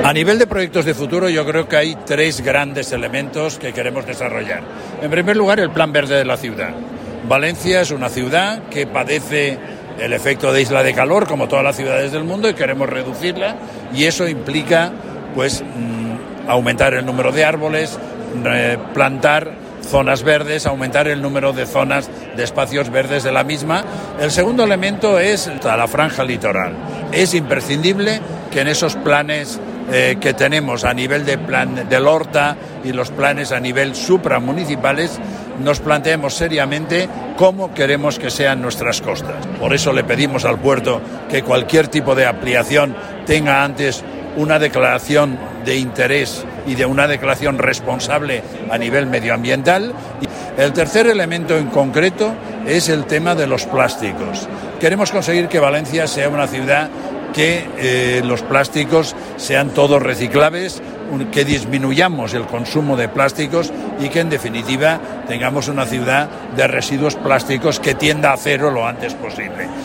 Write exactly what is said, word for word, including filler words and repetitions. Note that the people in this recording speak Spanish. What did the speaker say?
A nivel de proyectos de futuro, yo creo que hay tres grandes elementos que queremos desarrollar. En primer lugar, el plan verde de la ciudad. Valencia es una ciudad que padece el efecto de isla de calor, como todas las ciudades del mundo, y queremos reducirla, y eso implica pues mmm, aumentar el número de árboles, eh, plantar zonas verdes, aumentar el número de zonas de espacios verdes de la misma. El segundo elemento es la franja litoral. Es imprescindible que en esos planes eh, que tenemos a nivel de plan del Horta y los planes a nivel supramunicipales nos planteemos seriamente cómo queremos que sean nuestras costas. Por eso le pedimos al puerto que cualquier tipo de ampliación tenga antes una declaración de interés y de una declaración responsable a nivel medioambiental. El tercer elemento en concreto es el tema de los plásticos. Queremos conseguir que Valencia sea una ciudad que eh, los plásticos sean todos reciclables, que disminuyamos el consumo de plásticos y que en definitiva tengamos una ciudad de residuos plásticos que tienda a cero lo antes posible.